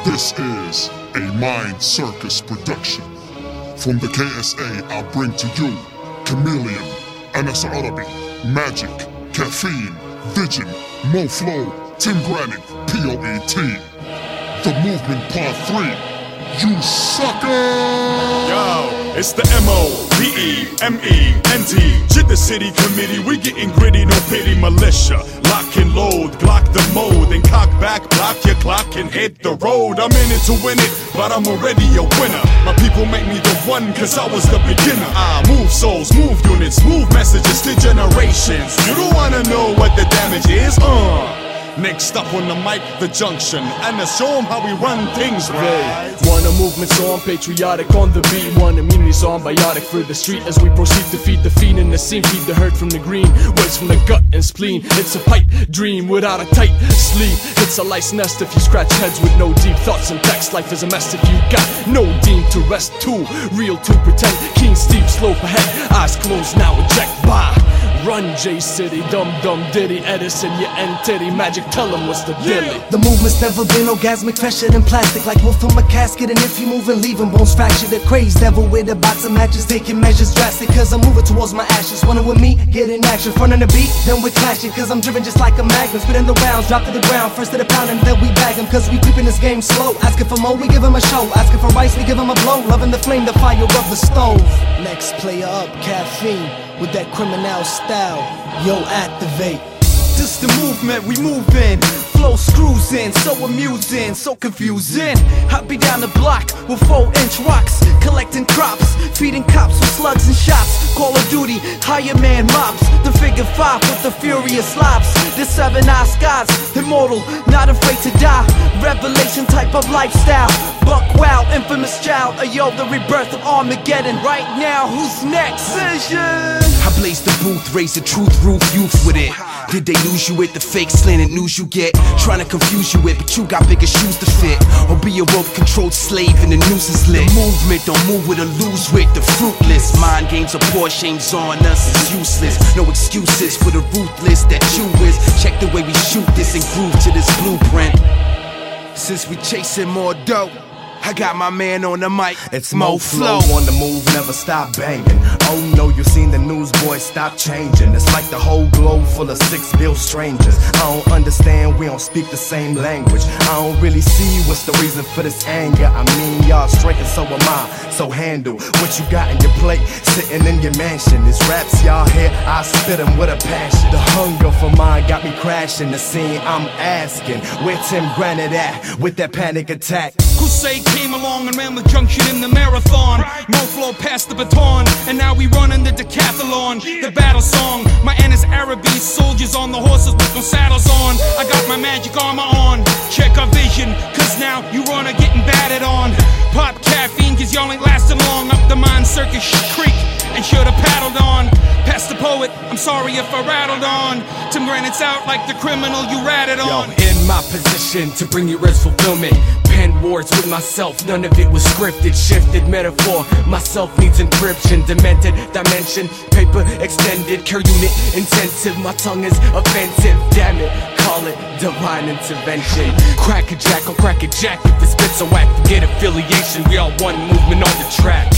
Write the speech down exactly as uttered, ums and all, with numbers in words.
This is a Mind Circus production. From the K S A, I bring to you Chameleon, Anas Arabi, Magic, Caffeine, Vision, MoFlow, Tim Granite, P O E T. The Movement Part three. You sucker! Yo, it's the M O V E M E N T. Jither City Committee, we getting gritty, no pity. Militia, lock and load, Glock the mode, and cock back, block your clock and hit the road. I'm in it to win it, but I'm already a winner. My people make me the one, cause I was the beginner. I move souls, move units, move messages to generations. You don't wanna know what the damage is? Uh Next up on the mic, the junction, and to show them how we run things right. One a movement song, patriotic on the beat. One immunity song, biotic for the street. As we proceed to feed the fiend in the scene, feed the herd from the green, waste from the gut and spleen. It's a pipe dream without a tight sleeve. It's a lice nest if you scratch heads with no deep thoughts and text. Life is a mess if you got no deem to rest. Too real to pretend. Keen, steep, slope ahead. Eyes closed now, eject. Bye. Run J City, dum dum diddy, Edison, your entity, Magic, tell them what's the dilly. The movement's never been orgasmic, fresher than plastic, like wolf from a casket. And if you move and leave 'em bones fractured, the crazed devil with a box of matches, taking measures drastic, cause I'm moving towards my ashes. Wanna with me, get in action, front of the beat, then we're clashing, cause I'm driven just like a magnet, spitting the rounds, drop to the ground, first to the pound, and then we bag 'em, cause we creeping this game slow. Asking for more, we give 'em a show, asking for rice, we give 'em a blow, loving the flame, the fire of the stove. Next player up, Caffeine, with that criminal style, yo, activate. This the movement, we moving. Flow screws in, so amusing, so confusing. I be down the block with four inch rocks, collecting crops, feeding cops with slugs and shots. Call of Duty, higher man mobs, the figure five with the furious lobs. The seven eye skies, immortal, not afraid to die. Revelation type of lifestyle. Buck wow, infamous child, ayo, the rebirth of Armageddon. Right now, who's next? Vision. I blaze the booth, raise the truth, roof, youth with it. Did they lose you with the fake slanted news you get? Trying to confuse you with, but you got bigger shoes to fit. Or be a rope-controlled slave and the noose is lit. The movement don't move with or lose with the fruitless. Mind games are poor, shame's on us, it's useless. No excuses for the ruthless that you is. Check the way we shoot this and groove to this blueprint. Since we chasing more dope, I got my man on the mic, it's MoFlow. MoFlow on the move, never stop banging. Oh no, you seen the news, boys, stop changing. It's like the whole globe full of six-bill strangers. I don't understand, we don't speak the same language. I don't really see what's the reason for this anger. I mean, y'all straight and so am I. So handle what you got in your plate, sitting in your mansion. These raps y'all hear, I spit them with a passion. The hunger for mine got me crashing the scene. I'm asking, where Tim Granite at with that panic attack? Crusade came along and ran the junction in the marathon. MoFlow passed the baton, and now we running the decathlon. The battle song, my Anas Arabi, soldiers on the horses with no saddles on. I got my magic armor on, check our vision, cause now you run are getting batted on. Pop caffeine, cause y'all ain't lasting long. Up the Mind Circus creek, and should've paddled on. Past the poet, I'm sorry if I rattled on. Tim Granite's out like the criminal you ratted on. Yo, in my position to bring you res fulfillment. Pen words with myself, none of it was scripted. Shifted metaphor, myself needs encryption. Demented dimension, paper extended. Care unit intensive, my tongue is offensive. Damn it, call it divine intervention. Crack a jack, I'll crack a jack if it spits a whack. Forget affiliation, we all one movement on the track.